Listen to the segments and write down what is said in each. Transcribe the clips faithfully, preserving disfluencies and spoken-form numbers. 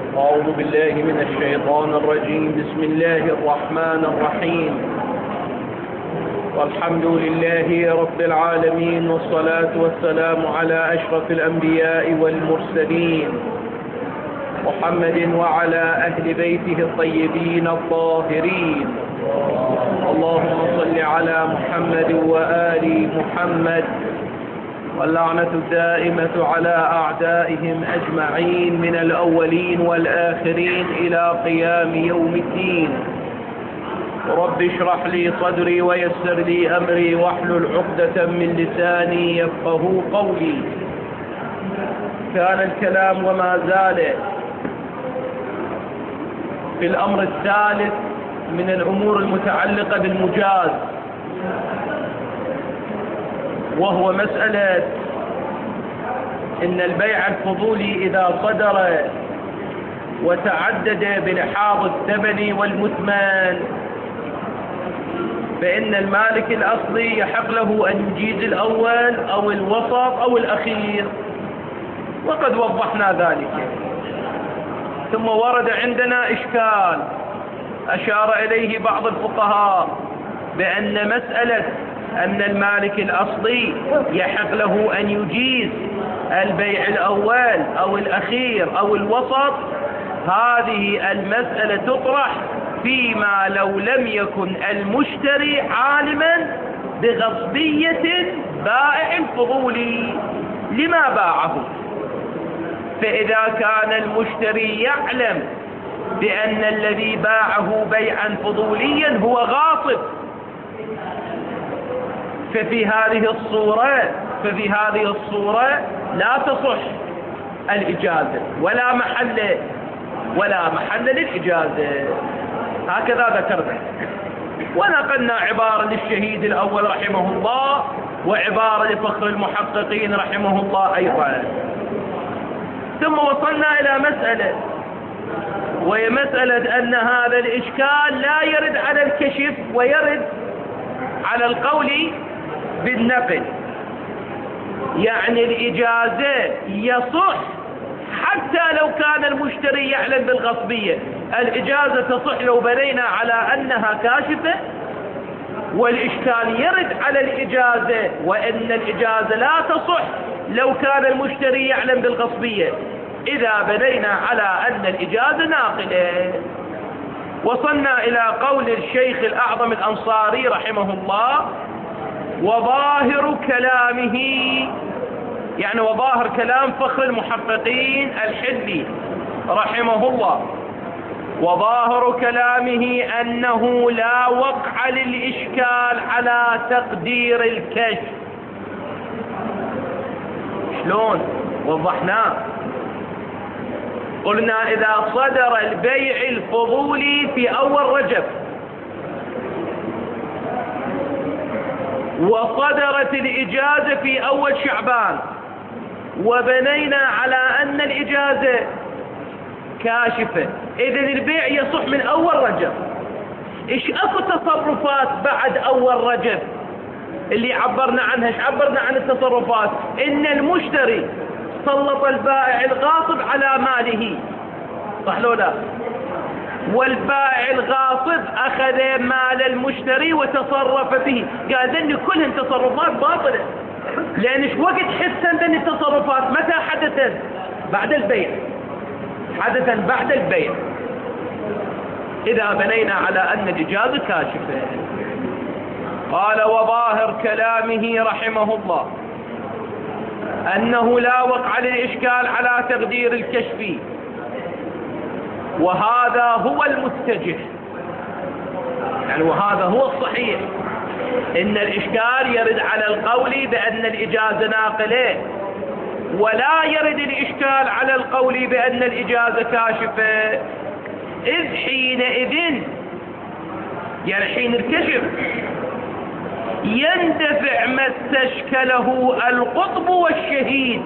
أعوذ بالله من الشيطان الرجيم. بسم الله الرحمن الرحيم. والحمد لله رب العالمين، والصلاة والسلام على أشرف الأنبياء والمرسلين محمد وعلى أهل بيته الطيبين الطاهرين. اللهم صل على محمد وآل محمد، واللعنة الدائمة على أعدائهم أجمعين من الأولين والآخرين إلى قيام يوم الدين. رب اشرح لي صدري ويسر لي أمري واحلل عقدة من لساني يفقه قولي. كان الكلام وما زال في الأمر الثالث من الأمور المتعلقة بالمجاز، وهو مسألة إن البيع الفضولي إذا صدر وتعدد بلحاظ الثمن والمثمن فإن المالك الأصلي يحق له أن يجيز الأول أو الوسط أو الأخير، وقد وضحنا ذلك. ثم ورد عندنا إشكال أشار إليه بعض الفقهاء بأن مسألة أن المالك الأصلي يحق له أن يجيز البيع الأول أو الأخير أو الوسط، هذه المسألة تطرح فيما لو لم يكن المشتري عالما بغصبية بائع الفضولي لما باعه. فإذا كان المشتري يعلم بأن الذي باعه بيعا فضوليا هو غاصب، ففي هذه الصورة ففي هذه الصورة لا تصح الإجازة ولا محل ولا محل للإجازة. هكذا ذكرنا، ونقلنا عبارة للشهيد الأول رحمه الله وعبارة لفخر المحققين رحمه الله أيضا. ثم وصلنا إلى مسألة، وهي مسألة أن هذا الإشكال لا يرد على الكشف ويرد على القول بالنقل. يعني الإجازة يصح حتى لو كان المشتري يعلم بالغصبية، الإجازة تصح لو بنينا على أنها كاشفة، والإشكال يرد على الإجازة وإن الإجازة لا تصح لو كان المشتري يعلم بالغصبية إذا بنينا على أن الإجازة ناقلة. وصلنا إلى قول الشيخ الأعظم الأنصاري رحمه الله: وظاهر كلامه، يعني وظاهر كلام فخر المحققين الحلي رحمه الله، وظاهر كلامه أنه لا وقع للإشكال على تقدير الكشف. شلون وضحناه؟ قلنا إذا صدر البيع الفضولي في أول رجب وصدرت الإجازة في أول شعبان وبنينا على أن الإجازة كاشفة، إذن البيع يصح من أول رجب. إيش أكو تصرفات بعد أول رجب اللي عبرنا عنها؟ إيش عبرنا عن التصرفات؟ إن المشتري سلط البائع الغاصب على ماله، صح لو لا؟ والبائع الغاصب أخذ مال المشتري وتصرف به. قال ذني كلهن تصرفات باطلة، لأن ايش وقت حسن ذني التصرفات؟ متى حدثت؟ بعد البيع، حدثا بعد البيع إذا بنينا على أن الإجازة كاشفة. قال: وظاهر كلامه رحمه الله أنه لا وقع للإشكال على تقدير الكشف، وهذا هو المتجه، يعني وهذا هو الصحيح، إن الإشكال يرد على القول بأن الإجازة ناقلة، ولا يرد الإشكال على القول بأن الإجازة كاشفة، إذ حينئذ يعني حين الكشف يندفع ما استشكله القطب والشهيد.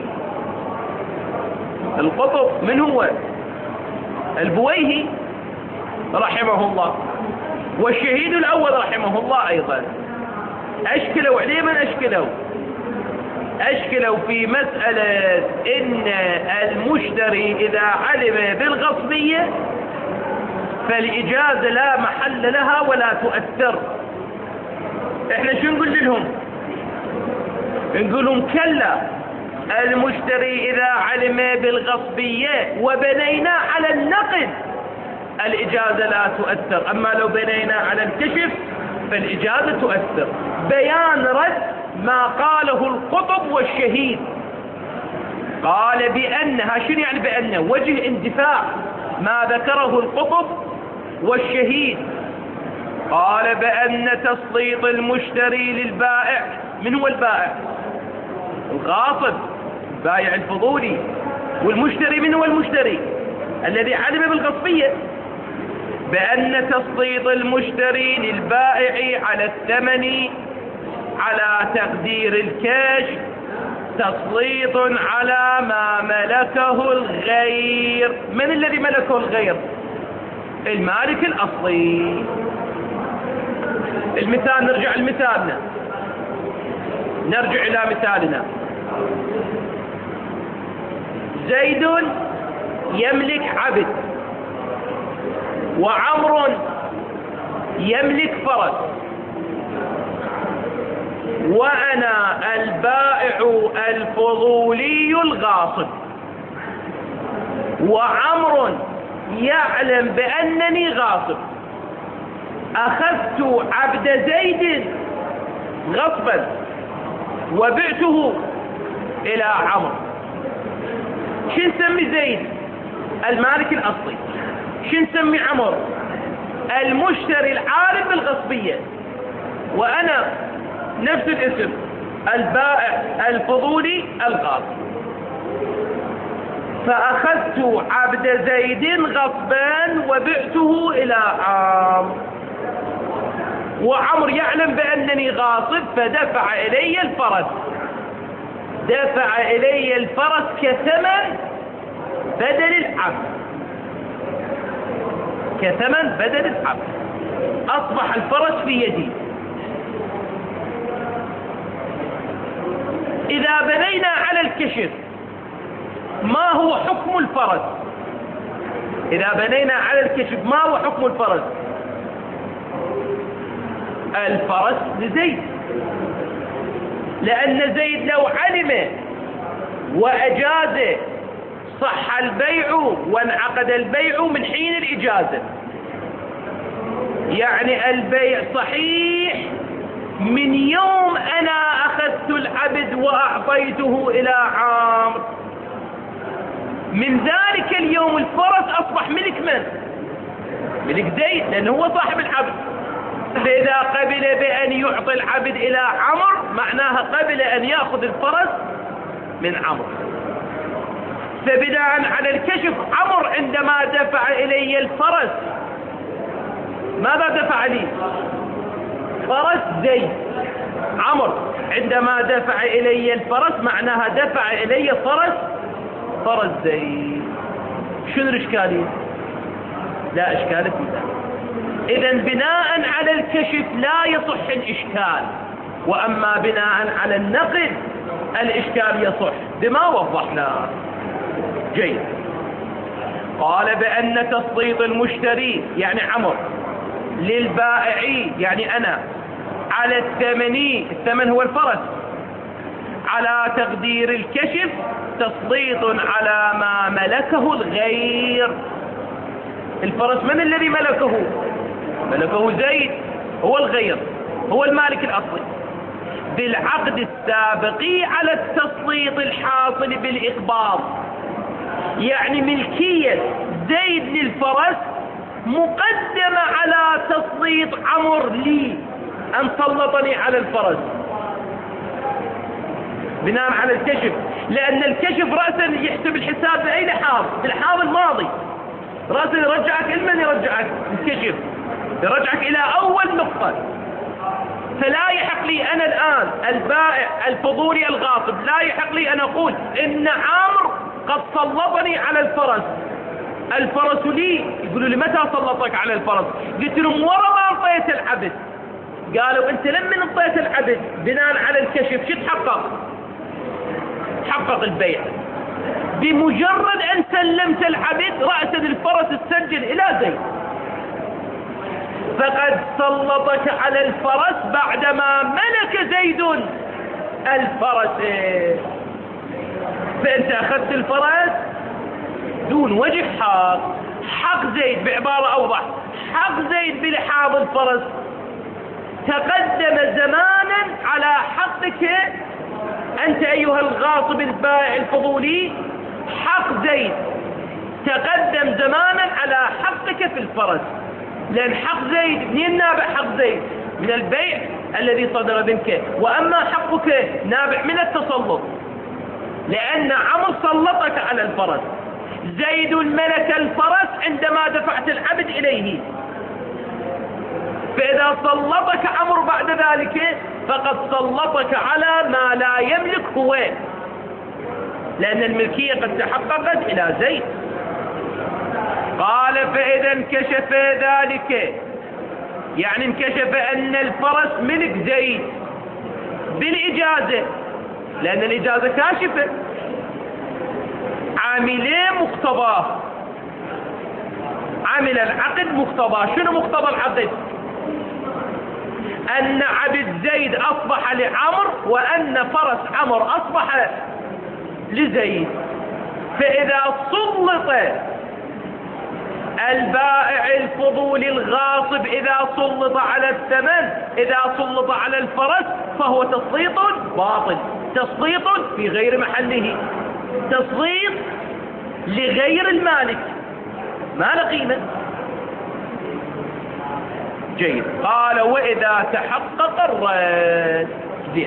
القطب من هو؟ البويهي رحمه الله، والشهيد الأول رحمه الله أيضا. أشكلوا عليه من أشكلوا؟ أشكلوا في مسألة إن المشتري إذا علم بالغصبية فالإجازة لا محل لها ولا تؤثر. إحنا شو نقول لهم؟ نقول لهم كلا، المشتري إذا علم بالغصبية وبنينا على النقد الإجازة لا تؤثر، أما لو بنينا على الكشف فالإجازة تؤثر. بيان رد ما قاله القطب والشهيد. قال بأنها، شنو يعني بأنه؟ وجه اندفاع ما ذكره القطب والشهيد. قال بأن تسليط المشتري للبائع، من هو البائع؟ الغاصب، البائع الفضولي. والمشتري من هو المشتري؟ الذي علم بالغصبية. بأن تسليط المشتري للبائع على الثمن على تقدير الكاش تسليط على ما ملكه الغير. من الذي ملكه الغير؟ المالك الأصلي. المثال، نرجع لمثالنا، نرجع إلى مثالنا. زيد يملك عبد، وعمر يملك فرس، وأنا البائع الفضولي الغاصب، وعمر يعلم بأنني غاصب. أخذت عبد زيد غصبا وبعته إلى عمر. شو نسمي زيد؟ المالك الأصلي. شو نسمي عمر؟ المشتري العارف بالغصبية. وأنا نفس الاسم، البائع الفضولي الغاصب. فأخذت عبد زيد غصبا وبعته إلى عمرو، وعمر يعلم بأنني غاصب فدفع إلي الفرس. دفع إلي الفرس كثمن بدل العبد، كثمن بدل العبد. أصبح الفرس في يدي. إذا بنينا على الكشف، ما هو حكم الفرس؟ إذا بنينا على الكشف ما هو حكم الفرس؟ الفرس لزيد، لأن زيد لو علم وأجاز صح البيع وانعقد البيع من حين الإجازة. يعني البيع صحيح من يوم أنا أخذت العبد وأعطيته إلى عمرو. من ذلك اليوم الفرس أصبح ملك من؟ ملك زيد، لأنه هو صاحب العبد. فإذا قبل بأن يعطي العبد إلى عمرو معناها قبل أن يأخذ الفرس من عمرو. فبناء على الكشف عمرو عندما دفع إلي الفرس ماذا دفع لي؟ فرس زيد. عمرو عندما دفع إلي الفرس معناها دفع إلي فرس فرس زيد. شنو الإشكالية؟ لا إشكال في ذلك. إذا بناء على الكشف لا يصح الإشكال، وأما بناء على النقد الإشكال يصح بما وضحنا. جيد. قال بأن تسليط المشتري يعني عمرو للبائع يعني أنا على الثمن، الثمن هو الفرس، على تقدير الكشف تسليط على ما ملكه الغير. الفرس من الذي ملكه؟ ملكه زيد، هو الغير، هو المالك الأصلي. بالعقد السابق على التسليط الحاصل بالإقباض، يعني ملكية زيد للفرس مقدمة على تسليط عمرو لي أن سلطني على الفرس بناء على الكشف. لأن الكشف رأسا يحسب الحساب بأي لحاظ؟ بالحاظ الماضي. رأسا يرجعك لمن؟ يرجعك الكشف، يرجعك إلى أول نقطة. فلا يحق لي أنا الآن البائع الفضولي الغاصب، لا يحق لي أن أقول إن عمرو قد سلطني على الفرس. الفرس لي. يقولوا لي متى سلطك على الفرس؟ قلت لهم ورا ما انطيت العبد. قالوا انت لمن انطيت العبد؟ بناء على الكشف شو تحقق؟ تحقق البيع. بمجرد أن سلمت العبد رأس الفرس السجل إلى زيد، فقد سلطك على الفرس بعدما ملك زيد الفرس. فأنت أخذت الفرس دون وجه حق. حق زيد بعبارة أوضح، حق زيد بلحاظ الفرس تقدم زمانا على حقك أنت أيها الغاصب البائع الفضولي. حق زيد تقدم زمانا على حقك في الفرس، لأن حق زيد منين نابع؟ حق زيد من البيع الذي صدر منك، وأما حقك نابع من التسلط، لأن عمرو سلطك على الفرس. زيد ملك الفرس عندما دفعت العبد إليه، فإذا سلطك عمرو بعد ذلك فقد سلطك على ما لا يملك هو، لأن الملكية قد تحققت إلى زيد. قال فإذا انكشف ذلك، يعني انكشف أن الفرس ملك زيد بالإجازة، لأن الإجازة كاشفة. عاملين مقتضاه، عمل العقد مقتضاه. شنو مقتضى العقد؟ أن عبد زيد أصبح لعمر، وأن فرس عمر أصبح لزيد. فإذا سلط البائع الفضولي الغاصب، إذا سلط على الثمن، إذا سلط على الفرس، فهو تسليط باطل، تسليط في غير محله، تسليط لغير المالك، ما له قيمة. جيد. قال وإذا تحقق الرد. زين.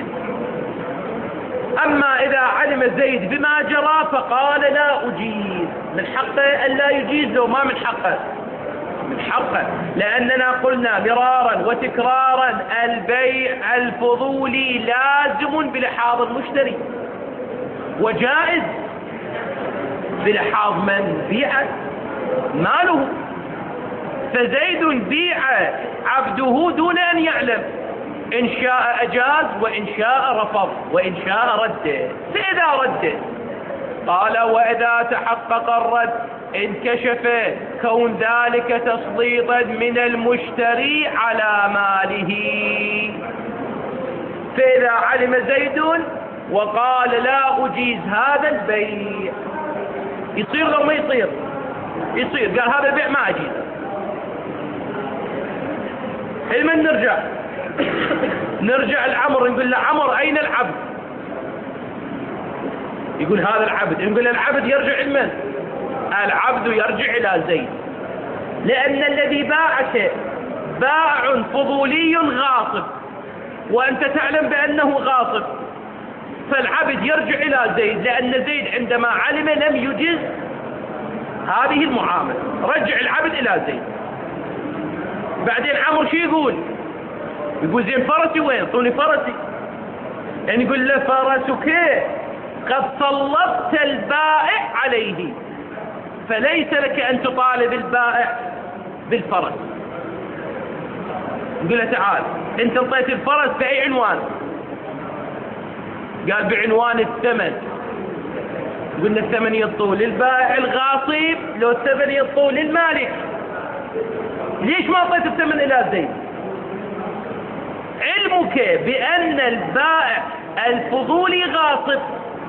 أما إذا علم زيد بما جرى فقال لا أجيز، من حقه أن لا يجيز له، ما من حقه، من حقه، لأننا قلنا مرارا وتكرارا البيع الفضولي لازم بلحاظ المشتري، وجائز بلحاظ من بيع ماله. فزيد بيع عبده دون أن يعلم، إن شاء أجاز وإن شاء رفض وإن شاء رد. فإذا رد قال وإذا تحقق الرد انكشف كون ذلك تسليطا من المشتري على ماله. فإذا علم زيد وقال لا أجيز هذا البيع، يصير لو ما يصير؟ يصير. قال هذا البيع ما أجيز. لمن نرجع؟ نرجع العمر، نقول له عمر أين العبد؟ يقول هذا العبد. نقول له العبد يرجع لمن؟ العبد يرجع إلى زيد، لأن الذي باعك باع فضولي غاصب، وأنت تعلم بأنه غاصب، فالعبد يرجع إلى زيد، لأن زيد عندما علم لم يجز هذه المعاملة، رجع العبد إلى زيد. بعدين عمر شو يقول؟ يقول زين فرسي وين؟ طولي فرسي. يعني يقول له فرسك قد سلطت البائع عليه، فليس لك أن تطالب البائع بالفرس. يقول له تعال انت انطيت الفرس بأي عنوان؟ قال بعنوان الثمن. قلنا الثمن يطول للبائع الغاصب لو الثمن يطول للمالك. ليش ما اعطيت الثمن الى زيد؟ علمك بأن البائع الفضولي غاصب،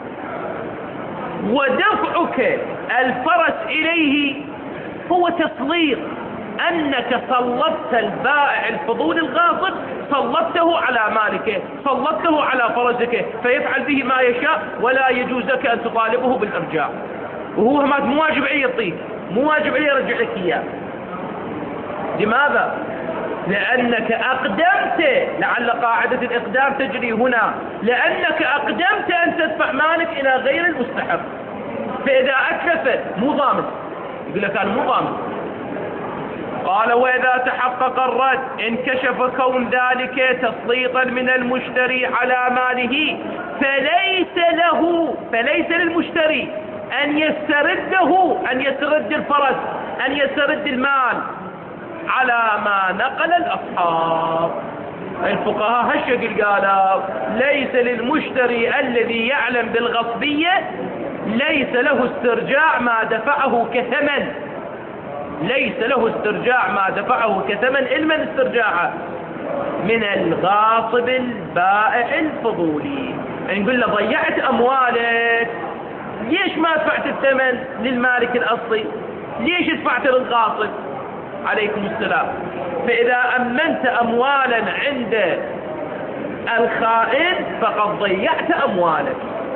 ودفعك الفرس إليه هو تسليط، أنك سلطت البائع الفضولي الغاصب، سلطته على مالكه، سلطته على فرسك، فيفعل به ما يشاء، ولا يجوز لك أن تطالبه بالإرجاع. وهو مو واجب عليه يعطيك، مو واجب عليه يرجع لك إياه. لماذا؟ لأنك أقدمت، لعل قاعدة الإقدام تجري هنا، لأنك أقدمت أن تدفع مالك إلى غير المستحق. فإذا أكلف مو ضامن، يقول لك أنا مو ضامن. قال وإذا تحقق الرد انكشف كون ذلك تسليطا من المشتري على ماله، فليس له، فليس للمشتري أن يسترده، أن يسترد الفرس، أن يسترد المال على ما نقل الأصحاب. الفقهاء هالشكل قالوا ليس للمشتري الذي يعلم بالغصبية ليس له استرجاع ما دفعه كثمن، ليس له استرجاع ما دفعه كثمن إلا من استرجاعه من الغاصب البائع الفضولي. نقول له ضيعت أموالك، ليش ما دفعت الثمن للمالك الأصلي؟ ليش دفعت للغاصب؟ عليكم السلام. فإذا أمنت أموالا عند الخائن فقد ضيعت أموالك.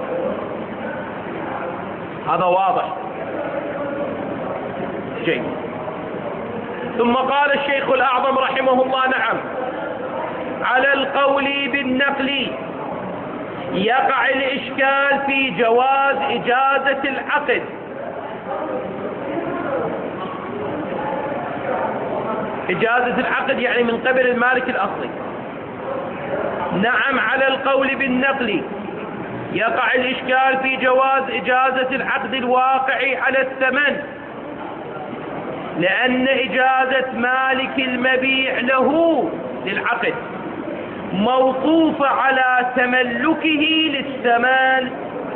هذا واضح جيد. ثم قال الشيخ الأعظم رحمه الله: نعم، على القول بالنقل يقع الإشكال في جواز إجازة العقد. إجازة العقد يعني من قبل المالك الأصلي. نعم، على القول بالنقل يقع الإشكال في جواز إجازة العقد الواقع على الثمن، لأن إجازة مالك المبيع له للعقد موقوفة على تملكه للثمن،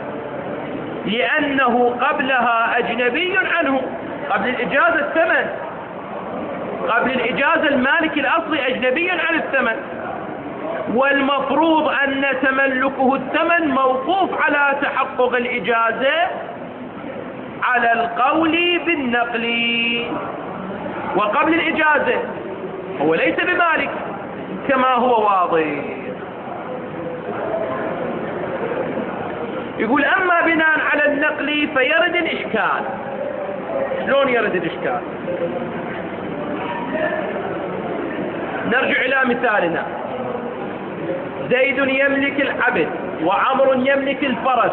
لأنه قبلها أجنبي عنه. قبل الإجازة الثمن، قبل الإجازة المالك الأصلي أجنبي عن الثمن، والمفروض أن تملكه الثمن موقوف على تحقق الإجازة على القول بالنقل. وقبل الإجازة هو ليس بمالك كما هو واضح. يقول: أما بناء على النقل فيرد الإشكال. شلون يرد الإشكال؟ نرجع إلى مثالنا: زيد يملك العبد وعمر يملك الفرس،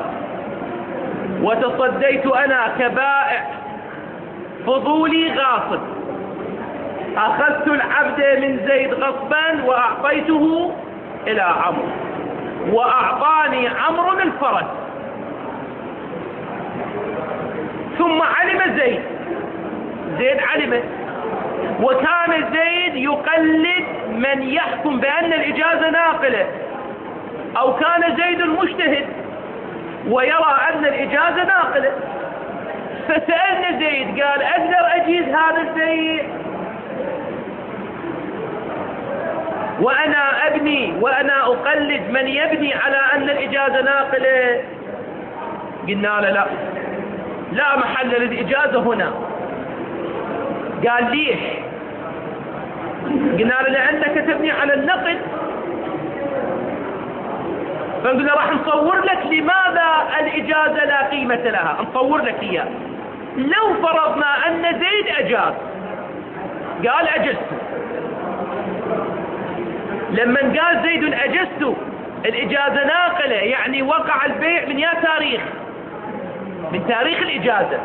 وتصديت أنا كبائع فضولي غاصب، أخذت العبد من زيد غصبا وأعطيته إلى عمرو، وأعطاني عمرو الفرس. ثم علم زيد زيد علم وكان زيد يقلد من يحكم بأن الإجازة ناقلة، أو كان زيد مجتهد ويرى أن الإجازة ناقلة. فسألنا زيد قال: أقدر أجيز هذا البيع وأنا أبني وأنا أقلد من يبني على أن الإجازة ناقلة؟ قلنا له: لا لا محل للإجازة هنا. قال: ليش؟ قلنا له: لأنك تبني على النقد. فقلنا: راح نصور لك لماذا الإجازة لا قيمة لها، نصور لك إياه. لو فرضنا أن زيد أجاز، قال: أجزت. لما قال زيد أجزت الإجازة ناقلة، يعني وقع البيع من يا تاريخ؟ من تاريخ الإجازة.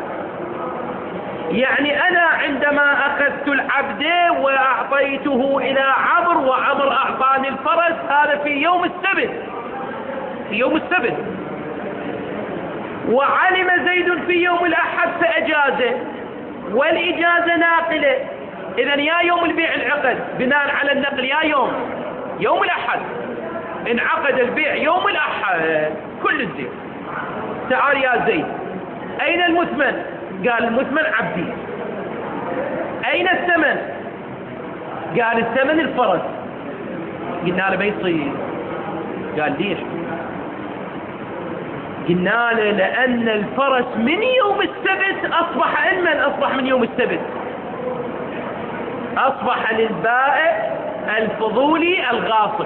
يعني أنا عندما أخذت العبد وأعطيته إلى عمر وعمر أعطاني الفرس، هذا في يوم السبت، في يوم السبت. وعلم زيد في يوم الأحد فأجازه، والإجازة ناقلة. إذن يا يوم البيع العقد بناء على النقل يا يوم يوم الأحد، انعقد البيع يوم الأحد كل الزين. تعال يا زيد، أين المثمن؟ قال: المثمن عبدي. أين الثمن؟ قال: الثمن الفرس. قلنا له: ما يصير. قال: ليش؟ قلنا له: لأن الفرس من يوم السبت أصبح علما، أصبح من يوم السبت أصبح للبائع الفضولي الغاصب،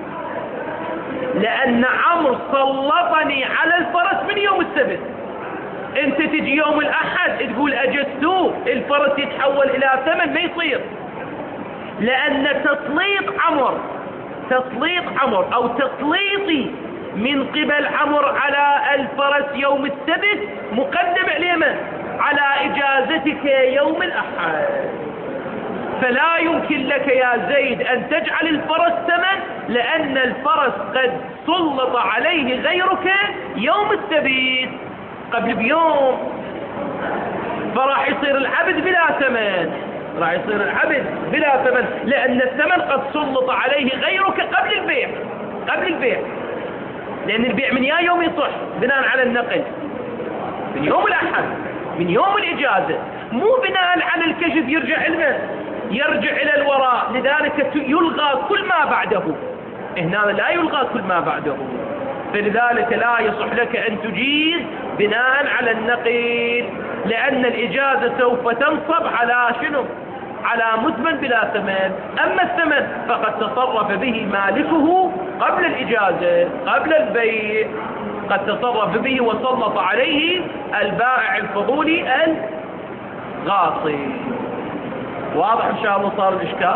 لأن عمرو سلطني على الفرس من يوم السبت. انت تجي يوم الأحد تقول أجزتوه، الفرس يتحول إلى ثمن، ما يصير. لأن تسليط عمرو تسليط عمرو أو تسليطي من قبل عمرو على الفرس يوم السبت مقدم عليه على إجازتك يوم الأحد. فلا يمكن لك يا زيد أن تجعل الفرس ثمن، لأن الفرس قد سلط عليه غيرك يوم السبت قبل بيوم، فراح يصير العبد بلا ثمن. راح يصير العبد بلا ثمن، لأن الثمن قد سلط عليه غيرك قبل البيع، قبل البيع، لأن البيع من يا يوم يصح بناء على النقل، من يوم الأحد، من يوم الإجازة، مو بناء على الكشف يرجع علمه، يرجع إلى الوراء، لذلك يلغى كل ما بعده. هنا لا يلغى كل ما بعده، فلذلك لا يصح لك أن تجيز بناء على النقل، لأن الإجازة سوف تنصب على شنو؟ على مثمن بلا ثمن. أما الثمن فقد تصرف به مالكه قبل الإجازة، قبل البيع، قد تصرف به وسلط عليه البائع الفضولي الغاصب. واضح إن شاء الله صار الإشكال؟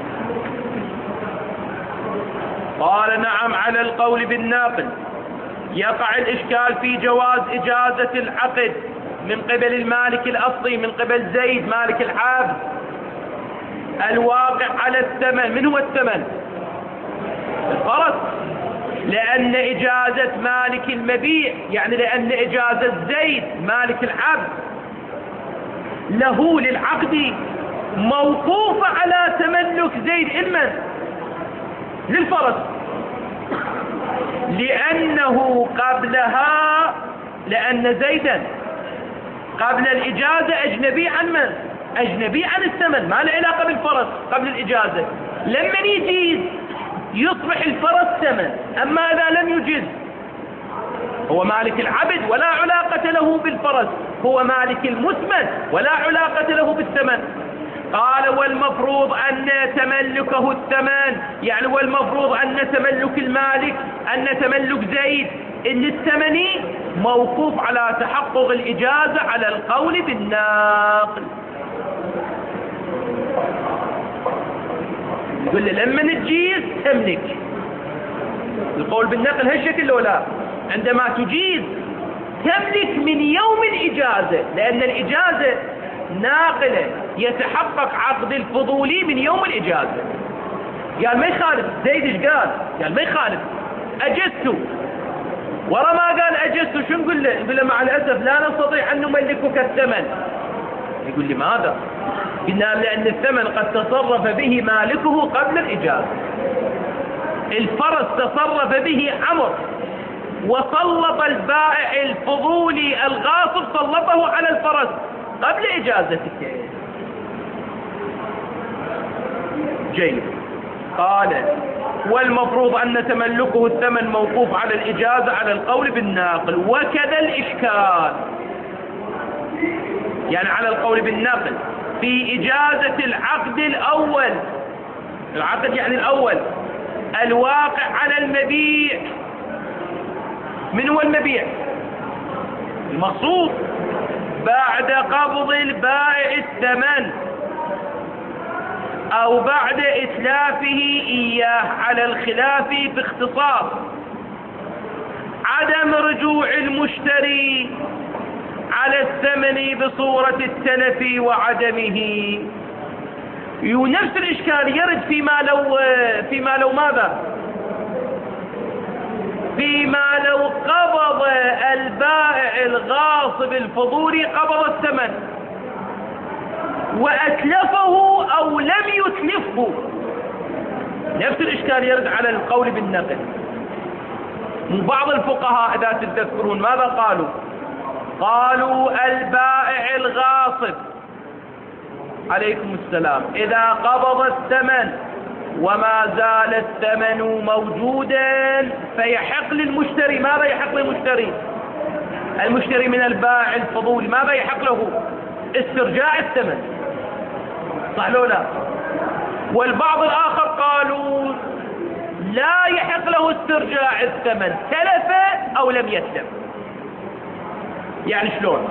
قال نعم على القول بالناقل يقع الإشكال في جواز إجازة العقد من قبل المالك الأصلي، من قبل زيد مالك العبد، الواقع على الثمن. من هو الثمن؟ الفرس، لأن إجازة مالك المبيع، يعني لأن إجازة زيد مالك العبد له للعقد موقوفة على تملك زيد المن للفرس، لأنه قبلها، لأن زيدا قبل الإجازة أجنبي عن من؟ أجنبي عن الثمن، ما له علاقة بالفرس قبل الإجازة. لما يجيز يصبح الفرس ثمن، أما إذا لم يجيز هو مالك العبد ولا علاقة له بالفرس، هو مالك المثمن ولا علاقة له بالثمن. قال والمفروض أن تملكه الثمن، يعني والمفروض أن تملك المالك، أن تملك زيد إن الثمني موقوف على تحقق الإجازة على القول بالناقل. يقول له لما تجيز تملك، القول بالنقل هالشكل لو لا، عندما تجيز تملك من يوم الإجازة، لأن الإجازة ناقلة يتحقق عقد الفضولي من يوم الإجازة. قال ما يخالف، زيد ايش قال؟ قال ما يخالف، أجزت. ورا ما قال أجزت شو نقول له؟ يقول له مع الأسف لا نستطيع أن نملكك الثمن. يقول لي ماذا؟ قلنا لأن الثمن قد تصرف به مالكه قبل الإجازة. الفرس تصرف به عمر، وسلط البائع الفضولي الغاصب سلطه على الفرس قبل إجازتك. جيد. قال والمفروض أن تملكه الثمن موقوف على الإجازة على القول بالناقل، وكذا الإشكال، يعني على القول بالناقل في إجازة العقد الأول، العقد يعني الأول الواقع على المبيع. من هو المبيع؟ المقصود بعد قبض البائع الثمن أو بعد إتلافه إياه، على الخلاف باختصار عدم رجوع المشتري على الثمن بصورة التلف وعدمه. ونفس الإشكال يرد فيما لو فيما لو ماذا؟ فيما لو قبض البائع الغاصب الفضولي قبض الثمن وأتلفه أو لم يتلفه. نفس الإشكال يرد على القول بالنقل. بعض الفقهاء إذا تذكرون ماذا قالوا؟ قالوا البائع الغاصب عليكم السلام إذا قبض الثمن وما زال الثمن موجودا فيحق للمشتري. ماذا يحق للمشتري؟ المشتري من البائع الفضولي ماذا يحق له؟ استرجاع الثمن، صح لو لا؟ والبعض الآخر قالوا لا يحق له استرجاع الثمن، تلف أو لم يتلف. يعني شلون؟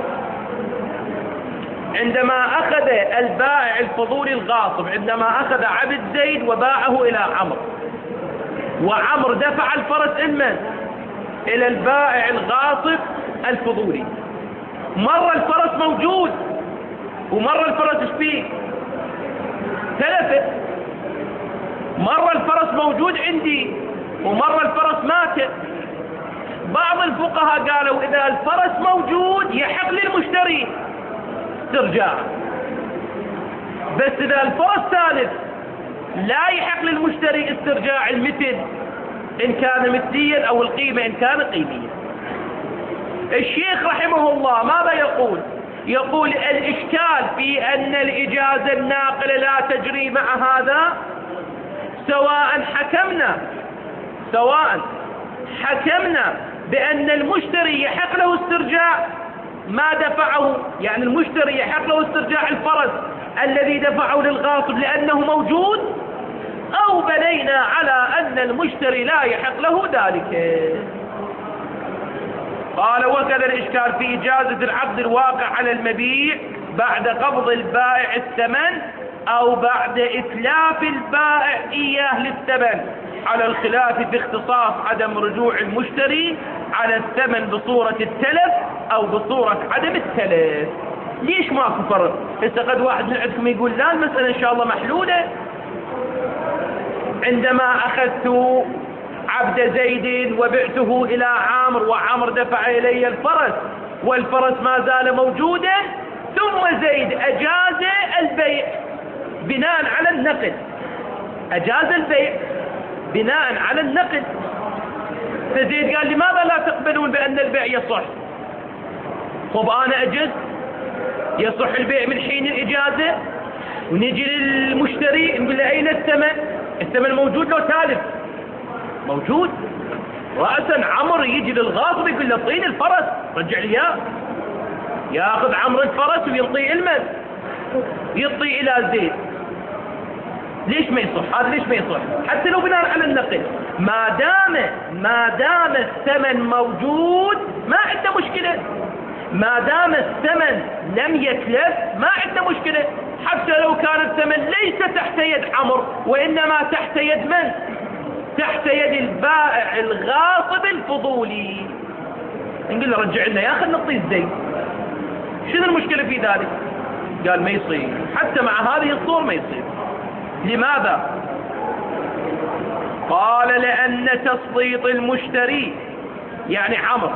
عندما أخذ البائع الفضولي الغاصب، عندما أخذ عبد زيد وباعه إلى عمرو، وعمرو دفع الفرس إلمن؟ إلى البائع الغاصب الفضولي. مر الفرس موجود ومر الفرس ايش فيه؟ تلفت. مر الفرس موجود عندي ومر الفرس مات. بعض الفقهاء قالوا إذا الفرس موجود يحق للمشتري استرجاع، بس إذا الفرس ثالث لا يحق للمشتري استرجاع المثل إن كان مثليا أو القيمة إن كان قيميا. الشيخ رحمه الله ماذا يقول؟ يقول الإشكال في أن الإجازة الناقلة لا تجري مع هذا، سواء حكمنا سواء حكمنا بأن المشتري يحق له استرجاع ما دفعه، يعني المشتري يحق له استرجاع الفرس الذي دفعه للغاصب لأنه موجود، أو بنينا على أن المشتري لا يحق له ذلك. قال وكذا الإشكال في إجازة العقد الواقع على المبيع بعد قبض البائع الثمن أو بعد إتلاف البائع إياه للثمن، على الخلاف في اختصاص عدم رجوع المشتري على الثمن بصورة التلف أو بصورة عدم التلف. ليش ماكو فرق؟ هسه قد واحد من عندكم يقول لا المسألة إن شاء الله محلولة، عندما أخذت عبد زيد وبعته إلى عامر وعامر دفع إلي الفرس والفرس ما زال موجودا، ثم زيد أجاز البيع بناء على النقد، أجاز البيع بناء على النقد. فزيد قال لماذا لا تقبلون بأن البيع يصح؟ طب أنا أجز، يصح البيع من حين الإجازة، ونجي للمشتري نقول له أين الثمن؟ الثمن موجود لو تالف؟ موجود. رأسا عمر يجي للغاصب يقول له طين الفرس رجع لي اياه، ياخذ عمر الفرس وينطيه المن، يعطي إلى زيد. ليش ما يصح هذا؟ ليش ما يصح؟ حتى لو بناء على النقل، ما دام ما دام الثمن موجود ما عنده مشكلة، ما دام الثمن لم يتلف ما عنده مشكلة، حتى لو كان الثمن ليس تحت يد عمر وإنما تحت يد من؟ تحت يد البائع الغاصب الفضولي. نقول له رجع لنا يا أخي نعطيه الزيت، شنو المشكلة في ذلك؟ قال ما يصير، حتى مع هذه الصور ما يصير. لماذا؟ قال لأن تسليط المشتري يعني عمر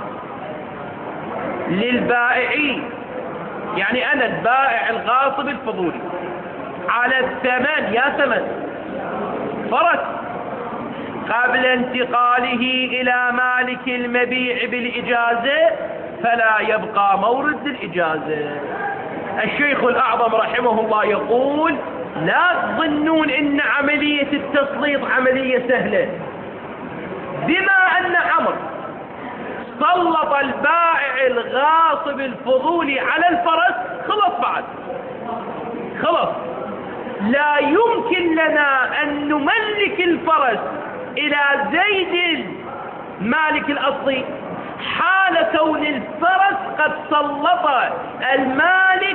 للبائعين، يعني أنا البائع الغاصب الفضولي على الثمن، يا ثمن فرس، قبل انتقاله إلى مالك المبيع بالإجازة فلا يبقى مورد للإجازة. الشيخ الأعظم رحمه الله يقول لا تظنون إن عملية التسليط عملية سهلة، بما أن عمر سلط البائع الغاصب الفضولي على الفرس خلص، بعد خلص لا يمكن لنا أن نملك الفرس إلى زيد المالك الأصلي حال كون الفرس قد سلط المالك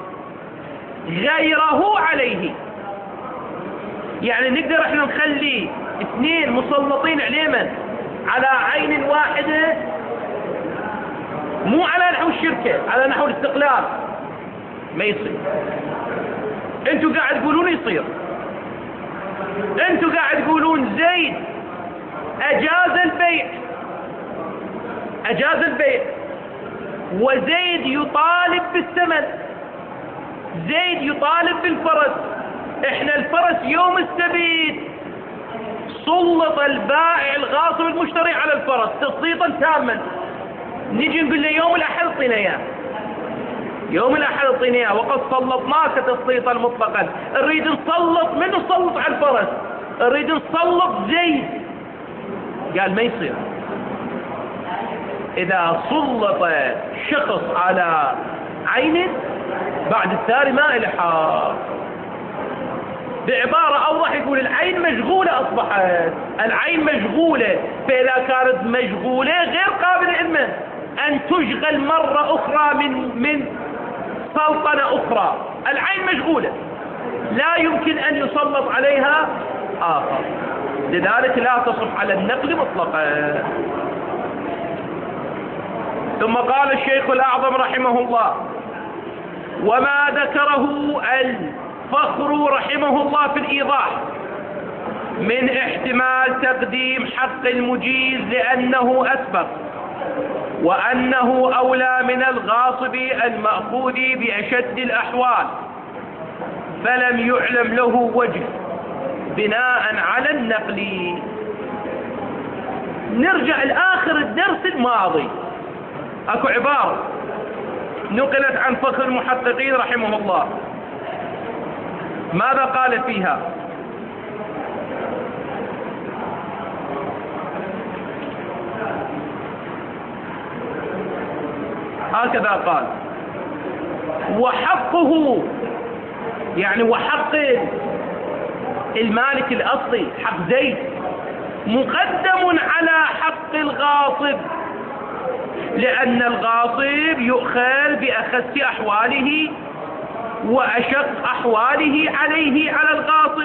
غيره عليه. يعني نقدر احنا نخلي اثنين مسلطين عليه من على عين واحدة، مو على نحو الشركة، على نحو الاستقلال، ما يصير. انتوا قاعد تقولون يصير، انتوا قاعد تقولون زيد اجاز البيع، اجاز البيع وزيد يطالب بالثمن، زيد يطالب بالفرس. احنا الفرس يوم السبت سلط البائع الغاصب المشتري على الفرس تسليطا تاما، نجي نقول له يوم الاحد اعطينا اياه، يوم الاحد اعطينا اياه وقد سلطناك تسليطا مطلقا. نريد نسلط، من نسلط على الفرس؟ نريد نسلط زيد. قال ما يصير، اذا سلط شخص على عين بعد الثاني ما له حق. بعبارة أوضح يقول العين مشغولة، أصبحت العين مشغولة، فإذا كانت مشغولة غير قابلة إما أن تشغل مرة أخرى من من سلطنة أخرى. العين مشغولة لا يمكن أن يسلط عليها آخر، لذلك لا تصح على النقل مطلقا. ثم قال الشيخ الأعظم رحمه الله وما ذكره الفخر رحمه الله في الإيضاح من احتمال تقديم حق المجيز لأنه أسبق، وأنه أولى من الغاصب المأخوذ بأشد الأحوال، فلم يعلم له وجه بناء على النقل. نرجع لآخر الدرس الماضي، اكو عبارة نقلت عن فخر المحققين رحمه الله، ماذا قال فيها؟ هكذا قال: وحقه، يعني وحق المالك الأصلي حق زيد، مقدم على حق الغاصب، لأن الغاصب يؤخذ بأخس أحواله وأشق أحواله عليه على الغاصب،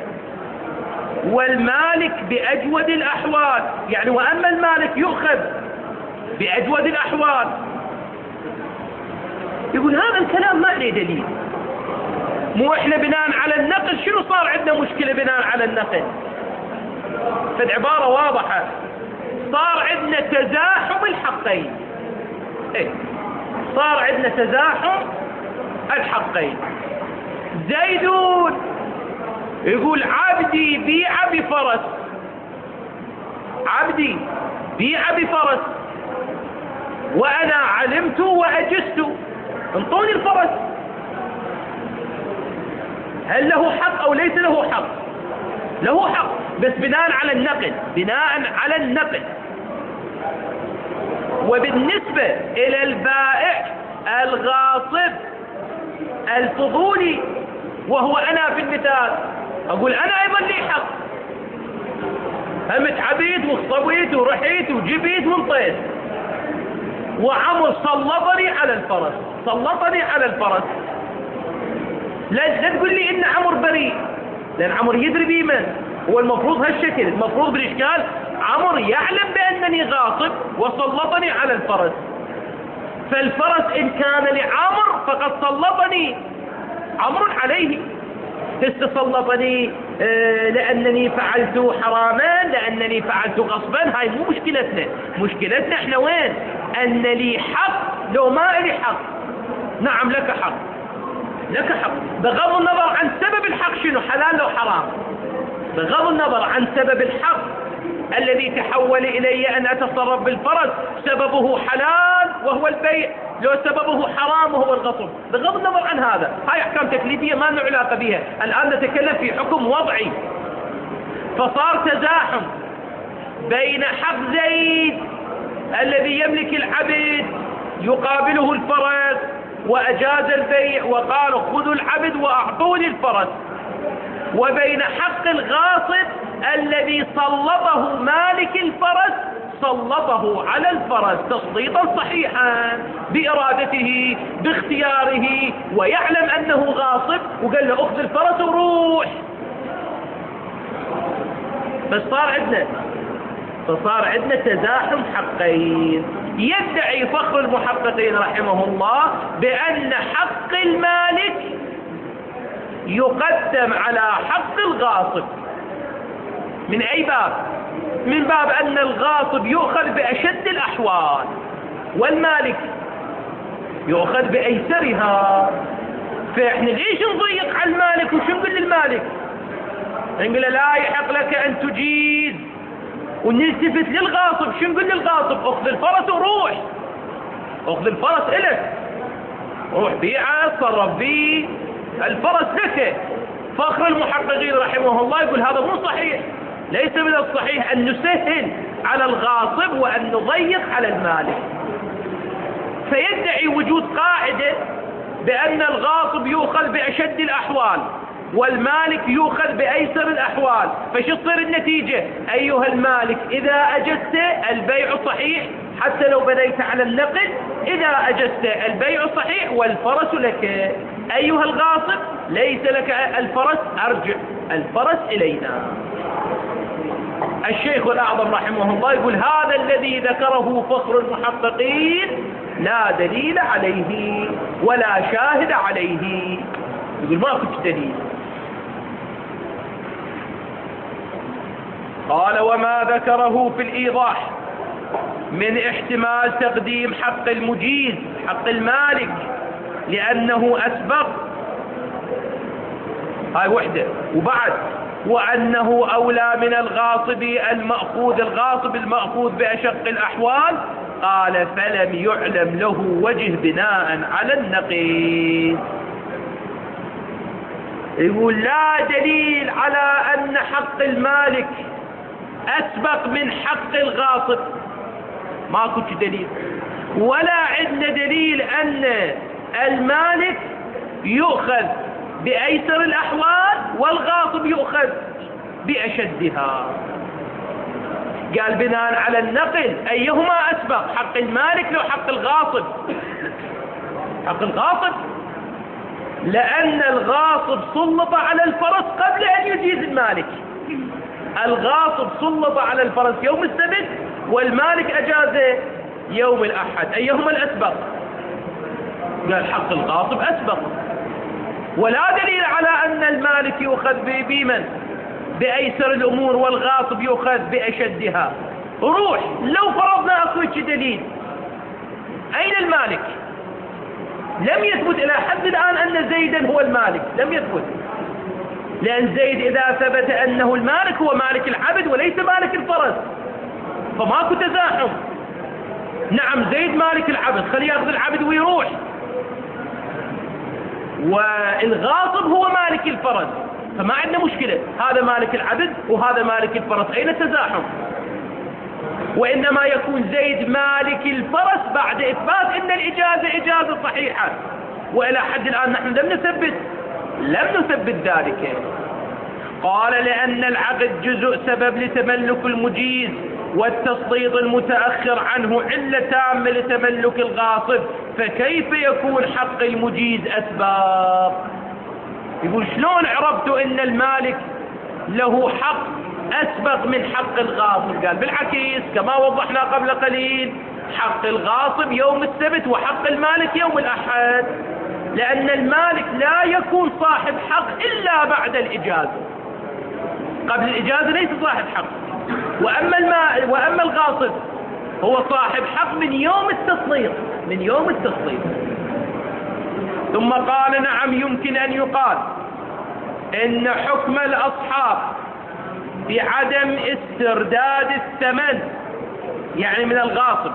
والمالك بأجود الأحوال، يعني وأما المالك يؤخذ بأجود الأحوال. يقول هذا الكلام ما عليه دليل، مو احنا بناء على النقل شنو صار عندنا مشكلة بناء على النقل؟ فالعبارة واضحة، صار عندنا تزاحم الحقين. ايه صار عندنا تزاحم الحقين. زيدون يقول عبدي بيع بفرس، عبدي بيع بفرس وأنا علمت وأجزت، انطوني الفرس. هل له حق أو ليس له حق؟ له حق، بس بناء على النقل، بناء على النقل. وبالنسبة إلى البائع الغاصب الفضولي وهو أنا في المثال، أقول أنا أيضا لي حق، همت عبيد وخطبيت ورحيت وجبيت وانطيت، وعمر سلطني على الفرس، سلطني على الفرس. لا تقول لي إن عمر بريء، لأن عمر يدري بيمن، هو المفروض هالشكل، المفروض بالإشكال عمر يعلم بأنني غاصب وسلطني على الفرس، فالفرس إن كان لعمر فقد سلطني عمر عليه. تسلطني آه لأنني فعلت حراما، لأنني فعلت غصبا، هاي مو مشكلتنا. مشكلتنا احنا وين؟ أن لي حق لو ما لي حق. نعم لك حق، لك حق، بغض النظر عن سبب الحق شنو، حلال لو حرام، بغض النظر عن سبب الحق الذي تحول إلي أن أتصرف بالفرس، سببه حلال وهو البيع، لو سببه حرام وهو الغصب، بغض النظر عن هذا. هاي أحكام تكليفية ما لنا علاقة بها، الآن نتكلم في حكم وضعي. فصار تزاحم بين حق زيد الذي يملك العبد يقابله الفرس وأجاز البيع وقال خذوا العبد وأعطوني الفرس، وبين حق الغاصب الذي سلطه مالك الفرس، سلطه على الفرس تسليطا صحيحا بإرادته باختياره، ويعلم أنه غاصب وقال له أخذ الفرس وروح. بس صار عندنا فصار عندنا تزاحم حقين. يدعي فخر المحققين رحمه الله بأن حق المالك يقدم على حق الغاصب. من أي باب؟ من باب أن الغاصب يؤخذ بأشد الأحوال والمالك يؤخذ بأيسرها. فإحنا ليش نضيق على المالك؟ وشو نقول للمالك؟ نقول له لا يحق لك أن تجيز، ونلتفت للغاصب. شو نقول للغاصب؟ أخذ الفرس وروح، أخذ الفرس إلك، روح بيعه صرف بيه، الفرس لك. فخر المحققين رحمه الله يقول هذا مو صحيح، ليس من الصحيح أن نسهل على الغاصب وأن نضيق على المالك. فيدعي وجود قاعدة بأن الغاصب يؤخذ بأشد الأحوال والمالك يؤخذ بأيسر الأحوال. فشو تصير النتيجة؟ أيها المالك إذا أجزت البيع صحيح حتى لو بنيت على النقد، إذا أجزت البيع صحيح والفرس لك. أيها الغاصب ليس لك الفرس، أرجع الفرس إلينا. الشيخ الأعظم رحمه الله يقول هذا الذي ذكره فخر المحققين لا دليل عليه ولا شاهد عليه. يقول ما فيش دليل. قال وما ذكره في الإيضاح من احتمال تقديم حق المجيز حق المالك لأنه أسبق هاي وحدة. وبعد وأنه أولى من الغاصب المأخوذ الغاصب المأخوذ بأشق الأحوال. قال فلم يعلم له وجه بناء على النقيض. يقول لا دليل على أن حق المالك أسبق من حق الغاصب، ماكو دليل. ولا عندنا دليل أن المالك يؤخذ بأيسر الأحوال والغاصب يؤخذ بأشدها. قال بناء على النقل أيهما أسبق، حق المالك لو حق الغاصب؟ حق الغاصب، لأن الغاصب سلط على الفرس قبل أن يجيز المالك. الغاصب سلط على الفرس يوم السبت والمالك أجازه يوم الأحد، أيهما الأسبق؟ قال حق الغاصب أسبق. ولا دليل على أن المالك يؤخذ بمن بأيسر الأمور والغاصب يؤخذ بأشدها. روح لو فرضنا أكو دليل، أين المالك؟ لم يثبت إلى حد الآن أن زيدا هو المالك، لم يثبت، لأن زيد إذا ثبت أنه المالك هو مالك العبد وليس مالك الفرس، فماكو تزاحم. نعم زيد مالك العبد، خليه يأخذ العبد ويروح، والغاصب هو مالك الفرس، فما عندنا مشكلة، هذا مالك العبد وهذا مالك الفرس، أين التزاحم؟ وإنما يكون زيد مالك الفرس بعد إثبات أن الإجازة إجازة صحيحة، وإلى حد الآن نحن لم نثبت لم نثبت ذلك. قال لأن العقد جزء سبب لتملك المجيز، والتسليط المتأخر عنه علة تامة لتملك الغاصب، فكيف يكون حق المجيز أسباب؟ يقول شلون عرفتوا أن المالك له حق أسبق من حق الغاصب؟ قال بالعكس كما وضحنا قبل قليل، حق الغاصب يوم السبت وحق المالك يوم الأحد، لأن المالك لا يكون صاحب حق إلا بعد الإجازة، قبل الإجازة ليس صاحب حق. وأما, الماء وأما الغاصب هو صاحب حق من يوم التسليط، من يوم التسليط. ثم قال نعم يمكن أن يقال إن حكم الأصحاب بعدم استرداد الثمن يعني من الغاصب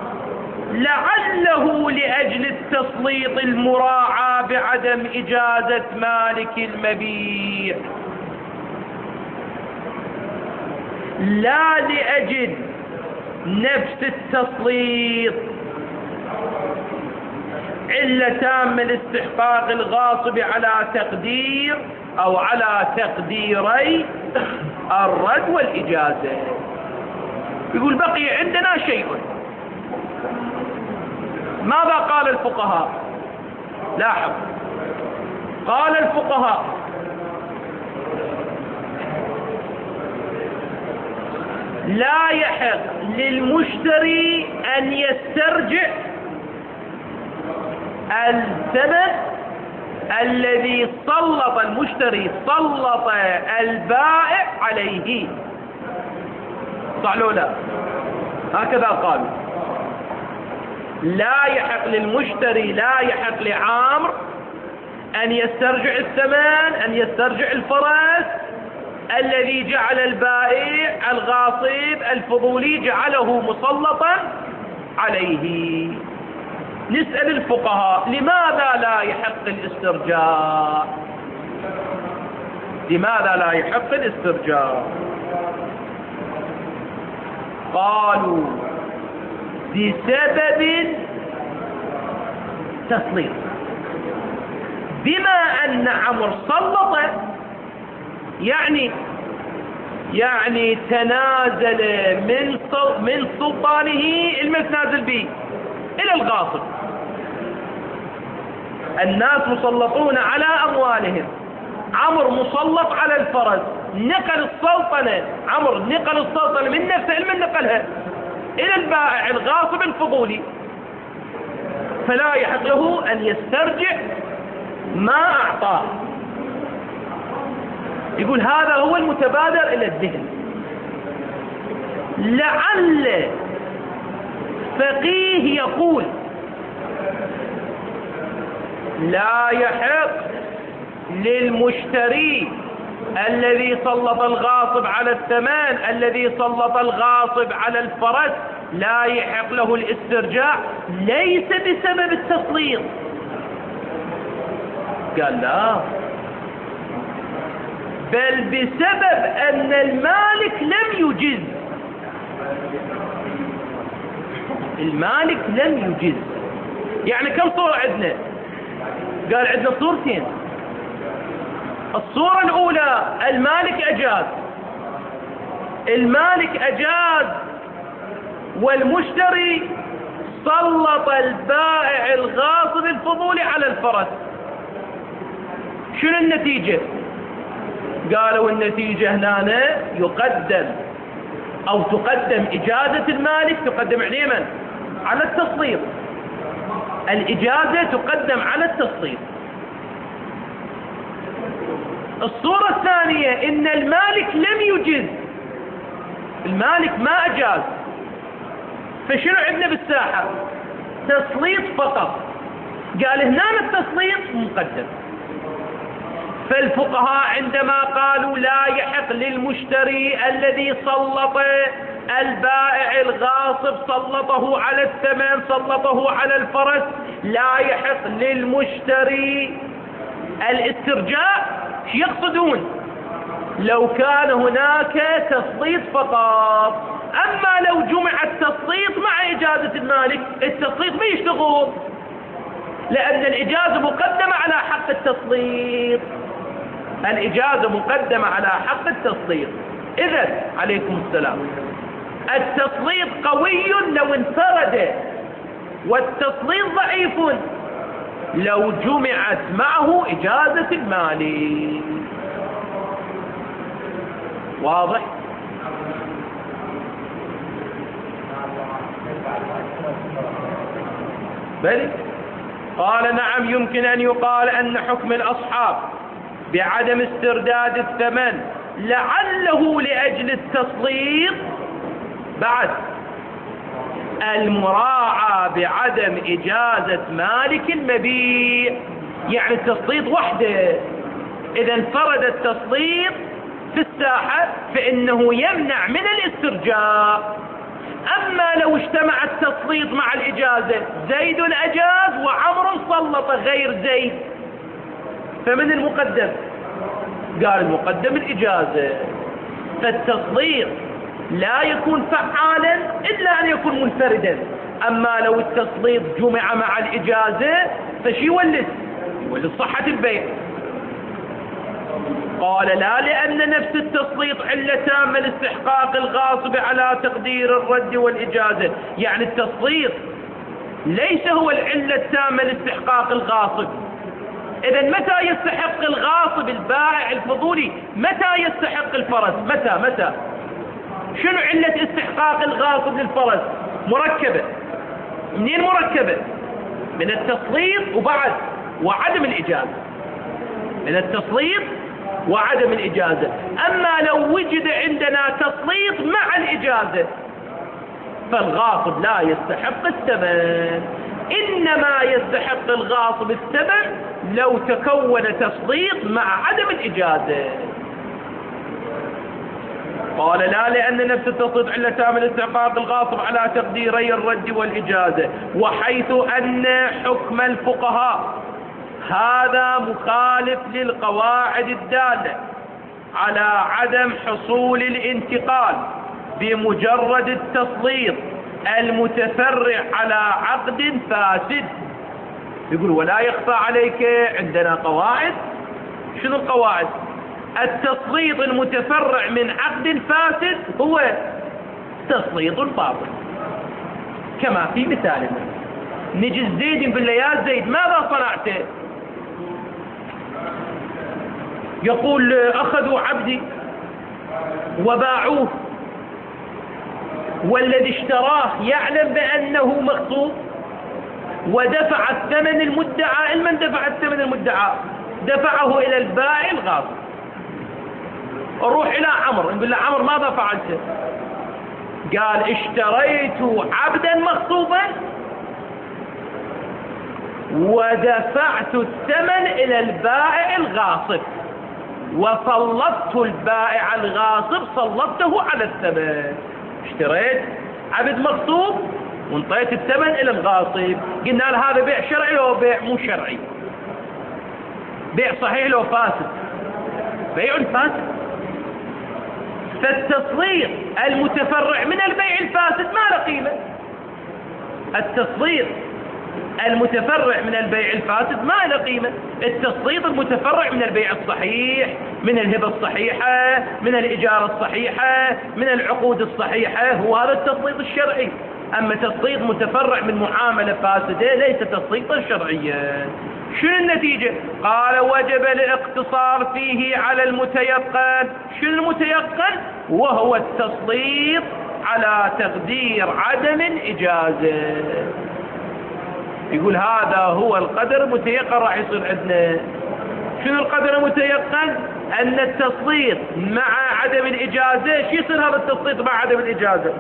لعله لأجل التسليط المراعاة بعدم إجازة مالك المبيع، لا لأجل نفس التسليط، علة تامة لاستحقاق الغاصب على تقدير أو على تقديري الرد والإجازة. يقول بقي عندنا شيء، ماذا قال الفقهاء؟ لاحظ، قال الفقهاء لا يحق للمشتري أن يسترجع الثمن الذي سلط المشتري سلط البائع عليه، صح لو لا؟ هكذا قالوا، لا يحق للمشتري، لا يحق لعامر أن يسترجع الثمن، أن يسترجع الفرس الذي جعل البائع الغاصب الفضولي جعله مسلطا عليه. نسأل الفقهاء لماذا لا يحق الاسترجاع؟ لماذا لا يحق الاسترجاع؟ قالوا بسبب تسليط، بما أن عمر سلط يعني يعني تنازل من من سلطانه المتنازل به إلى الغاصب. الناس مسلطون على أموالهم، عمر مسلط على الفرس، نقل السلطنة، عمر نقل السلطنة من نفسه من نقلها إلى البائع الغاصب الفضولي، فلا يحق له أن يسترجع ما أعطاه. يقول هذا هو المتبادر إلى الذهن. لعل فقيه يقول لا يحق للمشتري الذي سلط الغاصب على الثمن، الذي سلط الغاصب على الفرس، لا يحق له الاسترجاع ليس بسبب التسليط. قال لا، بل بسبب أن المالك لم يجز. المالك لم يجز. يعني كم صورة عندنا؟ قال عندنا صورتين. الصورة الأولى المالك أجاز، المالك أجاز والمشتري سلط البائع الغاصب الفضولي على الفرس. شنو النتيجة؟ قالوا النتيجة هنا يقدم أو تقدم إجازة المالك، تقدم على من؟ على التسليط. الإجازة تقدم على التسليط. الصورة الثانية إن المالك لم يجز، المالك ما أجاز، فشنو عندنا بالساحة؟ تسليط فقط. قال هنا التسليط مقدم. فالفقهاء عندما قالوا لا يحق للمشتري الذي سلط البائع الغاصب، سلطه على الثمن، سلطه على الفرس، لا يحق للمشتري الاسترجاع. شو يقصدون؟ لو كان هناك تسليط فقط. أما لو جمع التسليط مع إجازة المالك، التسليط ما يشتغل، لأن الإجازة مقدمة على حق التسليط. الإجازة مقدمة على حق التسليط. إذن عليكم السلام، التسليط قوي لو انفرد، والتسليط ضعيف لو جمعت معه إجازة المالك. واضح؟ بل قال نعم، يمكن أن يقال أن حكم الأصحاب بعدم استرداد الثمن لعله لأجل التسليط بعد المراعاة بعدم إجازة مالك المبيع. يعني التسليط وحده، إذا انفرد التسليط في الساحة فإنه يمنع من الاسترجاع. أما لو اجتمع التسليط مع الإجازة، زيد أجاز وعمر سلط غير زيد، فمن المقدم؟ قال المقدم الإجازة. فالتسليط لا يكون فعالا إلا أن يكون منفردا. أما لو التسليط جمع مع الإجازة فشي يولد؟ يولد صحة البيع. قال لا، لأن نفس التسليط علة تامة لاستحقاق الغاصب على تقدير الرد والإجازة. يعني التسليط ليس هو العلة التامة لاستحقاق الغاصب. إذا متى يستحق الغاصب البائع الفضولي؟ متى يستحق الفرس؟ متى متى شنو علة استحقاق الغاصب للفرس؟ مركبة. منين مركبة؟ من التسليط وبعد وعدم الإجازة. من التسليط وعدم الإجازة. أما لو وجد عندنا تسليط مع الإجازة فالغاصب لا يستحق الثمن. إنما يستحق الغاصب الثمن لو تكون تسليط مع عدم الإجازة. قال لا، لأن نفس التسليط علة تامة لاستحقاق الغاصب على تقديري الرد والإجازة. وحيث أن حكم الفقهاء هذا مخالف للقواعد الدالة على عدم حصول الانتقال بمجرد التسليط المتفرع على عقد فاسد. يقول ولا يخفى عليك عندنا قواعد. شنو القواعد؟ التسليط المتفرع من عقد فاسد هو تسليط باطل. كما في مثالنا، نجي زيد نقول له يا زيد ماذا صنعت؟ يقول أخذوا عبدي وباعوه، والذي اشتراه يعلم بأنه مغصوب ودفع الثمن المدعى. من دفع الثمن المدعى؟ دفعه إلى البائع الغاصب. نروح إلى عمر نقول له عمر ماذا فعلت؟ قال اشتريت عبدا مغصوبا ودفعت الثمن إلى البائع الغاصب، وسلطت البائع الغاصب سلطته على الثمن. اشتريت عبد مغصوب وانطيت الثمن إلى الغاصب، قلنا له هذا بيع شرعي لو بيع مو شرعي، بيع صحيح لو فاسد، بيع فاسد. فالتصدير المتفرع من البيع الفاسد ما له قيمة. التصدير المتفرع من البيع الفاسد ما له قيمة. التصدير المتفرع من البيع الصحيح، من الهبة الصحيحة، من الإجارة الصحيحة، من العقود الصحيحة، هو هذا التصدير الشرعي. أما تصدير متفرع من معاملة فاسدة ليس تصديرا شرعيا. شنو النتيجة؟ قال وجب الاقتصار فيه على المتيقن. شنو المتيقن؟ وهو التصدير على تقدير عدم الإجازة. يقول هذا هو القدر المتيقن راح يصير عندنا. شنو القدر المتيقن؟ أن التصدير مع عدم الإجازة. شو يصير هذا التصدير مع عدم الإجازة؟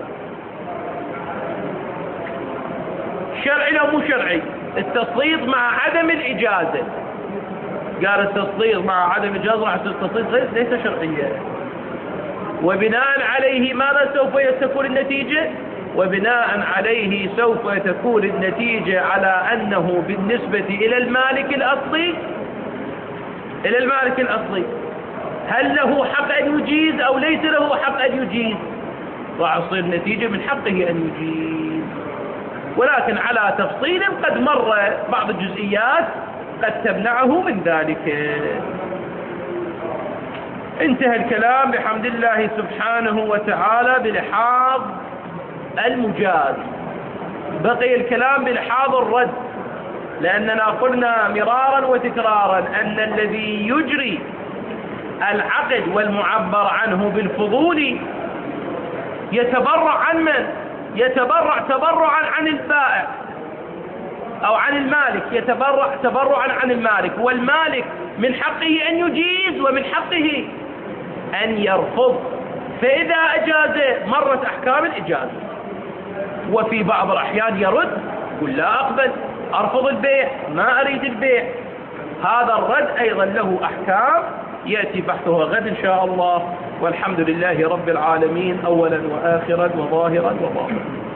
شرعي لو مو شرعي؟ التصدير مع عدم الإجازة. قال التصدير مع عدم الإجازة راح يصير تصدير ليس شرعيا. وبناء عليه ماذا سوف تكون النتيجة؟ وبناء عليه سوف تكون النتيجة على أنه بالنسبة إلى المالك الأصلي إلى المالك الأصلي هل له حق أن يجيز أو ليس له حق أن يجيز؟ راح تصير النتيجة من حقه أن يجيز، ولكن على تفصيل قد مر بعض الجزئيات قد تمنعه من ذلك. انتهى الكلام بحمد الله سبحانه وتعالى بلحاظ المجاز. بقي الكلام بلحاظ الرد، لأننا قلنا مرارا وتكرارا أن الذي يجري العقد والمعبر عنه بالفضول يتبرع عن من؟ يتبرع تبرعا عن البائع أو عن المالك، يتبرع تبرعا عن المالك، والمالك من حقه أن يجيز ومن حقه أن يرفض. فإذا أجاز مرت أحكام الإجازة، وفي بعض الأحيان يرد يقول لا أقبل، أرفض البيع، ما أريد البيع. هذا الرد أيضا له أحكام يأتي بحثها غد إن شاء الله. والحمد لله رب العالمين أولا وآخرا وظاهرا وباطنا.